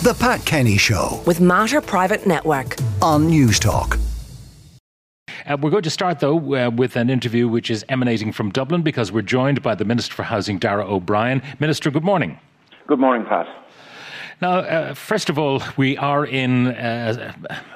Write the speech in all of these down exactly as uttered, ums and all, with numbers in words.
The Pat Kenny Show with Mater Private Network on News Talk. Uh, we're going to start, though, uh, with an interview which is emanating from Dublin, because we're joined by the Minister for Housing, Darragh O'Brien. Minister, good morning. Good morning, Pat. Now, uh, first of all, we are in uh,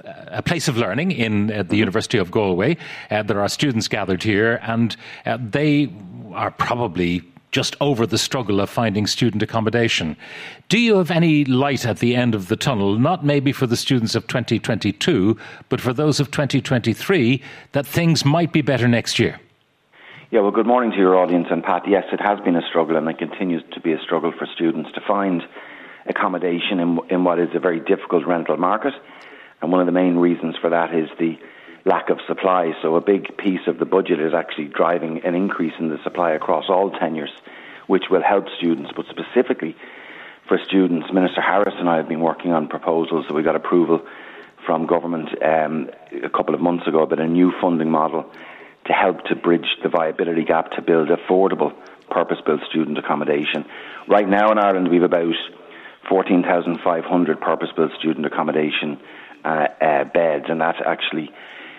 a place of learning in uh, the University of Galway. Uh, there are students gathered here, and uh, they are probably just over the struggle of finding student accommodation. Do you have any light at the end of the tunnel, not maybe for the students of twenty twenty-two, but for those of twenty twenty-three, that things might be better next year? Yeah, well, good morning to your audience. And Pat, yes, it has been a struggle, and it continues to be a struggle for students to find accommodation in, in what is a very difficult rental market. And one of the main reasons for that is the lack of supply. So a big piece of the budget is actually driving an increase in the supply across all tenures, which will help students. But specifically for students, Minister Harris and I have been working on proposals that we got approval from government um, a couple of months ago about a new funding model to help to bridge the viability gap to build affordable purpose-built student accommodation. Right now in Ireland we have about fourteen thousand five hundred purpose-built student accommodation uh, uh, beds, and that actually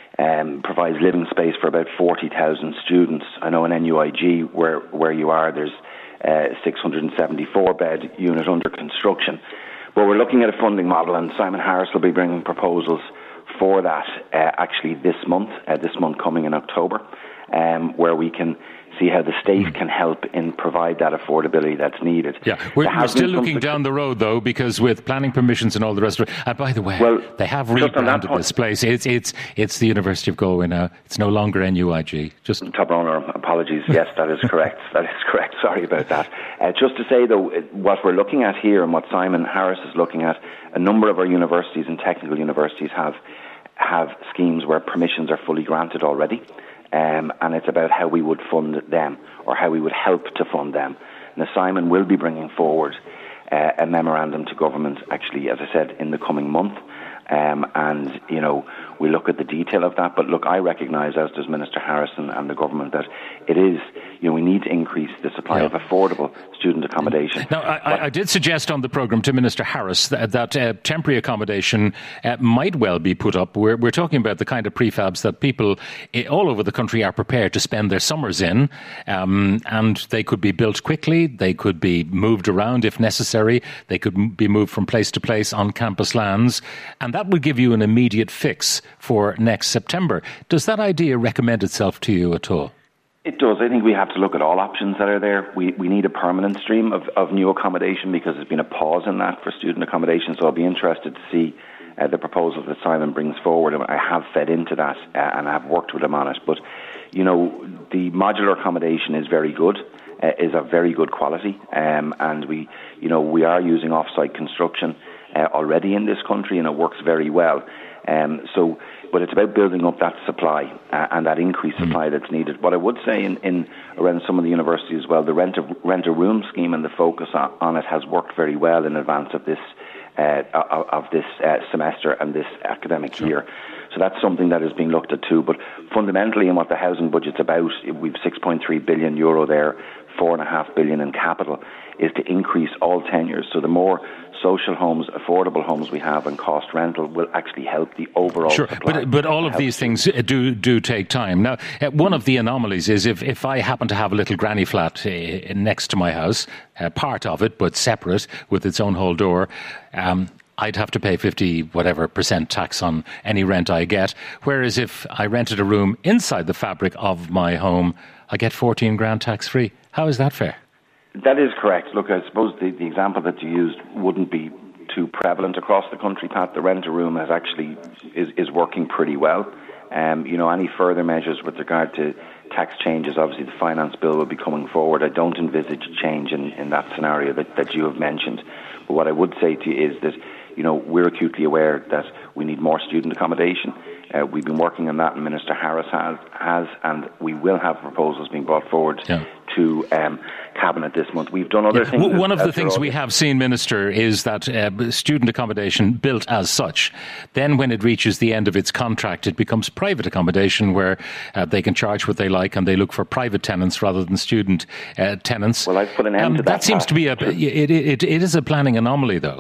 um, provides living space for about forty thousand students. I know in N U I G, where, where you are, there's a six hundred seventy-four bed unit under construction. But we're looking at a funding model, and Simon Harris will be bringing proposals for that uh, actually this month, uh, this month coming in October, um, where we can see how the state can help in provide that affordability that's needed. Yeah, we're, we're still looking down the road, though, because with planning permissions and all the rest of it. And by the way, well, they have rebranded this place. It's it's it's the University of Galway now. It's no longer N U I G. Just top owner, apologies. Yes, that is correct. That is correct. Sorry about that. Uh, just to say, though, what we're looking at here and what Simon Harris is looking at, a number of our universities and technical universities have have schemes where permissions are fully granted already. Um, and it's about how we would fund them, or how we would help to fund them. Now, Simon will be bringing forward uh, a memorandum to government, actually, as I said, in the coming month. Um, and, you know, we look at the detail of that. But look, I recognise, as does Minister Harrison and the government, that it is, you know, we need to increase the supply yeah. of affordable student accommodation. Now, I, I did suggest on the programme to Minister Harris that, that uh, temporary accommodation uh, might well be put up. We're, we're talking about the kind of prefabs that people all over the country are prepared to spend their summers in, um, and they could be built quickly, they could be moved around if necessary, they could m- be moved from place to place on campus lands, and that would give you an immediate fix for next September. Does that idea recommend itself to you at all? It does. I think we have to look at all options that are there. We we need a permanent stream of, of new accommodation, because there's been a pause in that for student accommodation. So I'll be interested to see uh, the proposals that Simon brings forward. I have fed into that uh, and I have worked with him on it. But, you know, the modular accommodation is very good, uh, is of very good quality. Um, and we, you know, we are using off-site construction uh, already in this country, and it works very well. Um, so, but it's about building up that supply uh, and that increased supply that's needed. What I would say in, in around some of the universities as well, the rent a, rent a room scheme and the focus on, on it has worked very well in advance of this uh, of, of this uh, semester and this academic sure. year. So that's something that is being looked at too. But fundamentally, in what the housing budget's about, we've six point three billion euro there, four and a half billion in capital, is to increase all tenures. So the more social homes, affordable homes we have, and cost rental will actually help the overall sure. supply. But, but all of these things do do take time. Now, uh, one of the anomalies is if, if I happen to have a little granny flat uh, next to my house, uh, part of it, but separate, with its own whole door, um, I'd have to pay fifty whatever percent tax on any rent I get. Whereas if I rented a room inside the fabric of my home, I get fourteen grand tax free. How is that fair? That is correct. Look, I suppose the, the example that you used wouldn't be too prevalent across the country, Pat. The rent-a-room has actually is, is working pretty well. Um, you know, any further measures with regard to tax changes, obviously the finance bill will be coming forward. I don't envisage change in, in that scenario that, that you have mentioned. But what I would say to you is that, you know, we're acutely aware that we need more student accommodation. Uh, we've been working on that, and Minister Harris has, has and we will have proposals being brought forward yeah. to um, Cabinet this month. We've done other yeah. things. One as, of the things we have seen, Minister, is that uh, student accommodation built as such, then when it reaches the end of its contract, it becomes private accommodation where uh, they can charge what they like, and they look for private tenants rather than student uh, tenants. Well, I've put an end um, to that. That seems to be a, it, it, it is a planning anomaly, though.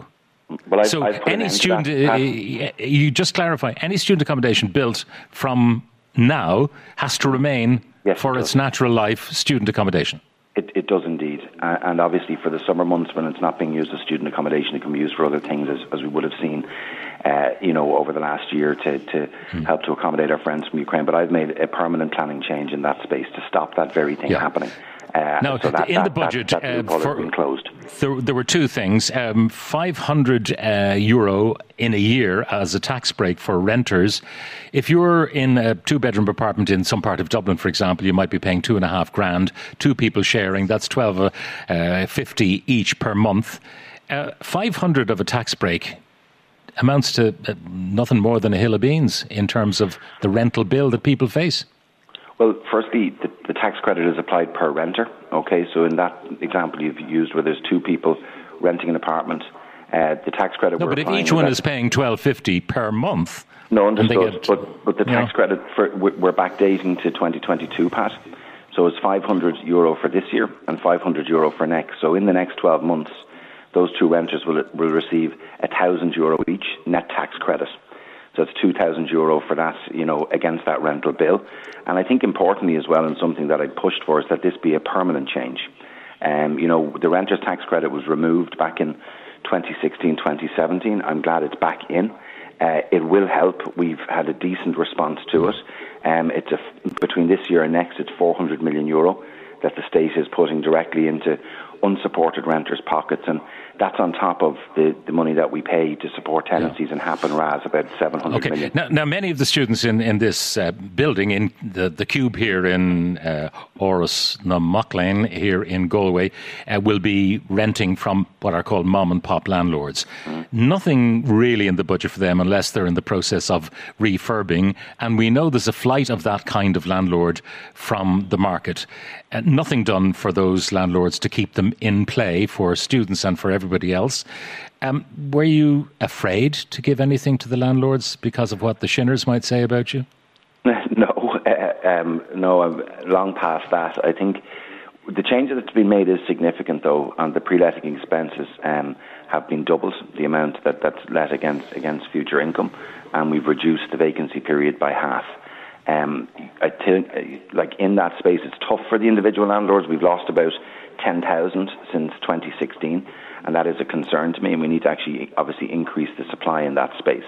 Well, I've, so I've any student, uh, you just clarify, any student accommodation built from now has to remain yes, for it its natural life student accommodation. It, it does indeed. Uh, and obviously for the summer months when it's not being used as student accommodation, it can be used for other things, as, as we would have seen, uh, you know, over the last year to, to hmm. help to accommodate our friends from Ukraine. But I've made a permanent planning change in that space to stop that very thing yeah. happening. Uh, now, so that, in that, the budget, that, that uh, for, been closed. There, there were two things. Um, five hundred uh, euro in a year as a tax break for renters. If you're in a two-bedroom apartment in some part of Dublin, for example, you might be paying two and a half grand. Two people sharing, that's twelve uh, fifty each per month. Uh, five hundred of a tax break amounts to uh, nothing more than a hill of beans in terms of the rental bill that people face. Well, firstly, the, the tax credit is applied per renter. Okay, so in that example you've used where there's two people renting an apartment, uh, the tax credit. No, but if each one is paying twelve fifty per month, no, understood. Get, but but the tax know. credit for we're backdating to twenty twenty-two, Pat. So it's five hundred euro for this year and five hundred euro for next. So in the next twelve months, those two renters will will receive a thousand euro each net tax credit. So it's two thousand euro for that, you know, against that rental bill. And I think importantly as well, and something that I pushed for, is that this be a permanent change. Um, you know, the renter's tax credit was removed back in twenty sixteen, twenty seventeen. I'm glad it's back in. Uh, it will help. We've had a decent response to it. Um, it's a, between this year and next, it's four hundred million euro that the state is putting directly into unsupported renters' pockets, and that's on top of the, the money that we pay to support tenancies yeah. in H A P and R A S, about seven hundred okay. million. Now, now, many of the students in, in this uh, building, in the, the Cube here in uh, Oris na Mocklane here in Galway, uh, will be renting from what are called mom and pop landlords. Mm. Nothing really in the budget for them unless they're in the process of refurbing, and we know there's a flight of that kind of landlord from the market. Uh, nothing done for those landlords to keep them in play for students and for everybody else. Um, were you afraid to give anything to the landlords because of what the Shinners might say about you? No, uh, um, no, I'm long past that. I think the change that's been made is significant, though, and the pre-letting expenses um, have been doubled, the amount that, that's let against against future income, and we've reduced the vacancy period by half. Um, I think, like in that space, it's tough for the individual landlords. We've lost about ten thousand since twenty sixteen, and that is a concern to me, and we need to actually obviously increase the supply in that space.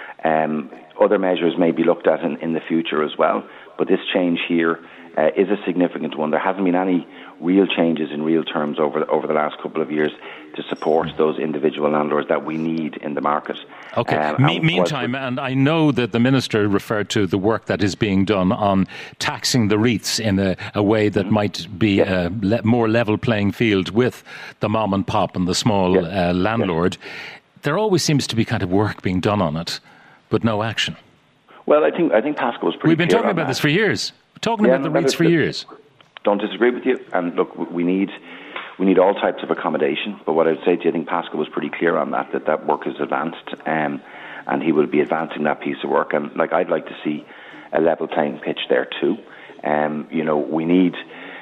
Um, other measures may be looked at in, in the future as well, but this change here uh, is a significant one. There hasn't been any real changes in real terms over over the last couple of years to support those individual landlords that we need in the market. Okay. Um, Me- meantime, and I know that the Minister referred to the work that is being done on taxing the REITs in a, a way that mm-hmm. might be yes. a le- more level playing field with the mom and pop and the small yes. uh, landlord. Yes. There always seems to be kind of work being done on it, but no action. Well, I think I think Pascal was pretty We've been clear talking on about that. this for years. We're talking yeah, about the no, REITs for years. Don't disagree with you. And look, we need we need all types of accommodation. But what I would say to you, I think Pascal was pretty clear on that, that that work is advanced, um, and he will be advancing that piece of work. And like I'd like to see a level playing pitch there too. Um, you know, we need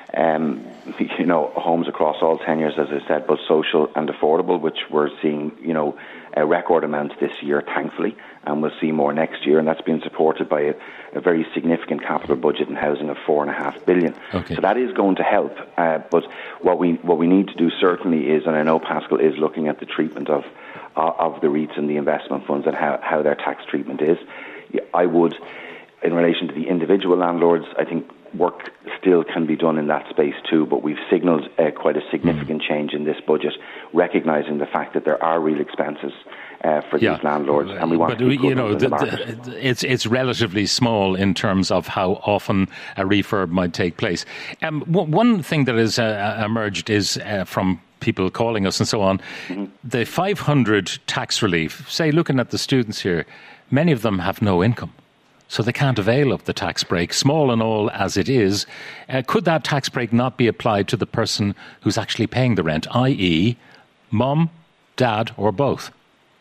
um, you know homes across all tenures, as I said, both social and affordable, which we're seeing you know a record amount this year, thankfully, and we'll see more next year. And that's been supported by a, a very significant capital budget in housing of four and a half billion. Okay. So that is going to help. Uh, but what we what we need to do certainly is, and I know Pascal is looking at the treatment of uh, of the REITs and the investment funds and how, how their tax treatment is. I would, in relation to the individual landlords, I think work still can be done in that space too, but we've signalled uh, quite a significant mm. change in this budget, recognising the fact that there are real expenses uh, for yeah. these landlords, and we want but, to keep you know, the, the, the, it's it's relatively small in terms of how often a refurb might take place. Um, w- one thing that has uh, emerged is uh, from people calling us and so on, mm-hmm. the five hundred tax relief, say looking at the students here, many of them have no income. So they can't avail of the tax break, small and all as it is. Uh, could that tax break not be applied to the person who's actually paying the rent, that is, mum, dad, or both?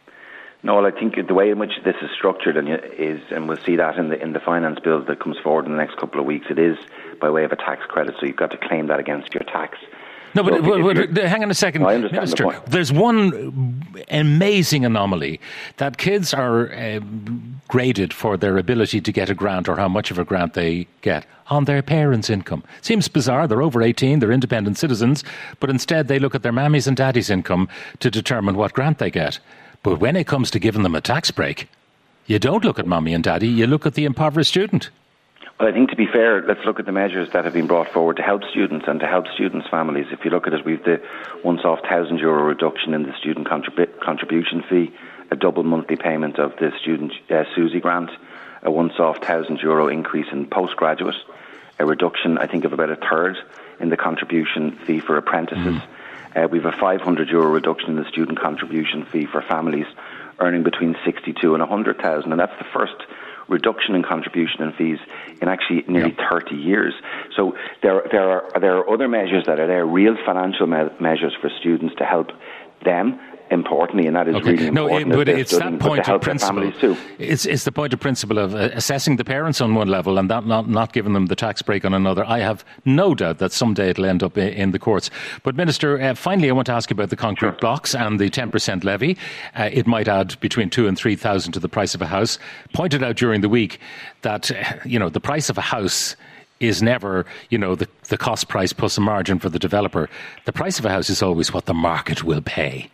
No, well, I think the way in which this is structured and is, and we'll see that in the in the finance bill that comes forward in the next couple of weeks, it is by way of a tax credit, so you've got to claim that against your tax. No, but, Look, but, but hang on a second, I understand Minister. the point. There's one amazing anomaly that kids are uh, graded for their ability to get a grant or how much of a grant they get on their parents' income. Seems bizarre. They're over eighteen, they're independent citizens, but instead they look at their mammy's and daddy's income to determine what grant they get. But when it comes to giving them a tax break, you don't look at mommy and daddy, you look at the impoverished student. Well, I think to be fair, let's look at the measures that have been brought forward to help students and to help students' families. If you look at it, we've the once-off one thousand euro reduction in the student contrib- contribution fee, a double monthly payment of the student uh, SUSI grant, a once-off one thousand euro increase in postgraduate, a reduction, I think, of about a third in the contribution fee for apprentices. Mm. Uh, we have a five hundred euro reduction in the student contribution fee for families earning between sixty-two and one hundred thousand, and that's the first reduction in contribution and fees in actually nearly yeah. thirty years. So there, there are there are other measures that are there, real financial me- measures for students to help them. Importantly, and that is okay. really no, important. No, but it's studying, that point of principle. Too. It's it's the point of principle of uh, assessing the parents on one level and that not, not giving them the tax break on another. I have no doubt that someday it'll end up in, in the courts. But Minister, uh, finally, I want to ask you about the concrete sure. blocks and the ten percent levy. Uh, it might add between two and three thousand to the price of a house. Pointed out during the week that uh, you know the price of a house is never, you know, the, the cost price plus a margin for the developer. The price of a house is always what the market will pay.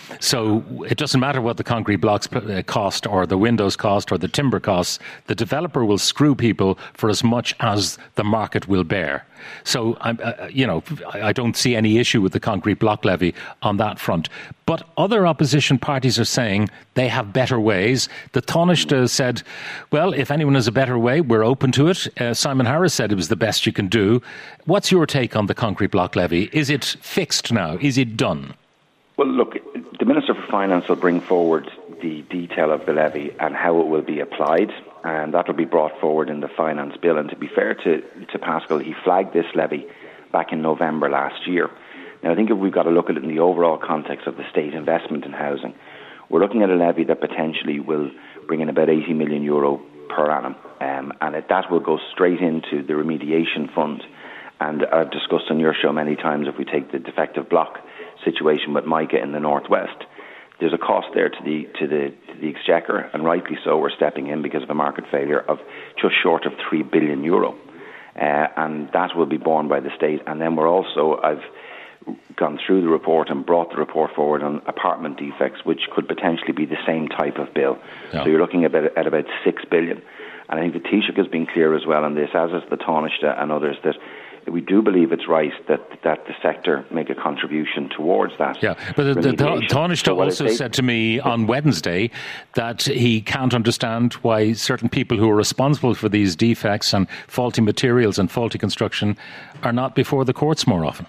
So it doesn't matter what the concrete blocks cost or the windows cost or the timber costs. The developer will screw people for as much as the market will bear. So, uh, you know, I don't see any issue with the concrete block levy on that front. But other opposition parties are saying they have better ways. The Taoiseach said, well, if anyone has a better way, we're open to it. Uh, Simon Harris said it was the best you can do. What's your take on the concrete block levy? Is it fixed now? Is it done? Well, look, the Minister for Finance will bring forward the detail of the levy and how it will be applied, and that will be brought forward in the finance bill. And to be fair to, to Paschal, he flagged this levy back in November last year. Now, I think if we've got to look at it in the overall context of the state investment in housing, we're looking at a levy that potentially will bring in about eighty million euro per annum, um, and it, that will go straight into the remediation fund. And I've discussed on your show many times, if we take the defective block situation with Mica in the northwest, there's a cost there to the to the to the exchequer, and rightly so. We're stepping in because of a market failure of just short of three billion euro, uh, and that will be borne by the state. And then we're also I've gone through the report and brought the report forward on apartment defects, which could potentially be the same type of bill. Yeah. So you're looking at about, at about six billion, and I think the Taoiseach has been clear as well on this, as is the Taoiseach and others, that we do believe it's right that that the sector make a contribution towards that. Yeah, but the, the, the Taoiseach so also said to me on Wednesday that he can't understand why certain people who are responsible for these defects and faulty materials and faulty construction are not before the courts more often.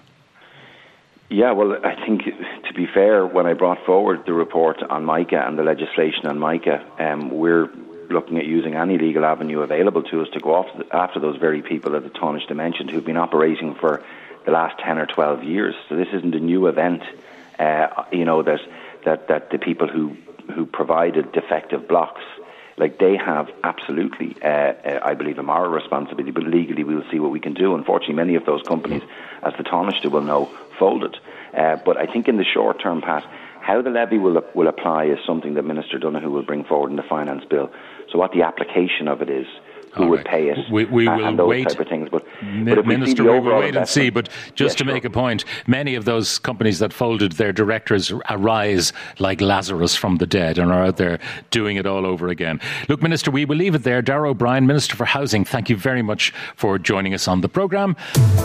Yeah, well, I think, to be fair, when I brought forward the report on Mica and the legislation on Mica, um, we're looking at using any legal avenue available to us to go after, after those very people that the Taoiseach mentioned who've been operating for the last ten or twelve years. So this isn't a new event, uh, you know, that, that, that the people who, who provided defective blocks, like they have absolutely, uh, uh, I believe, a moral responsibility, but legally we'll see what we can do. Unfortunately, many of those companies, as the Taoiseach will know, folded. Uh, but I think in the short term, Pat, how the levy will will apply is something that Minister Donoghue will bring forward in the finance bill. So what the application of it is, who All would right. pay it, we, we uh, will and those wait. type of things. But, Mi- but if we Minister, see we will wait and see. But just yeah, to sure. make a point, many of those companies that folded, their directors arise like Lazarus from the dead and are out there doing it all over again. Look, Minister, we will leave it there. Darragh O'Brien, Minister for Housing, thank you very much for joining us on the programme.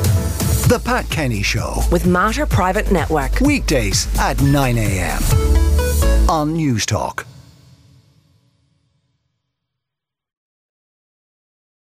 The Pat Kenny Show with Mater Private Network. Weekdays at nine a.m. on News Talk.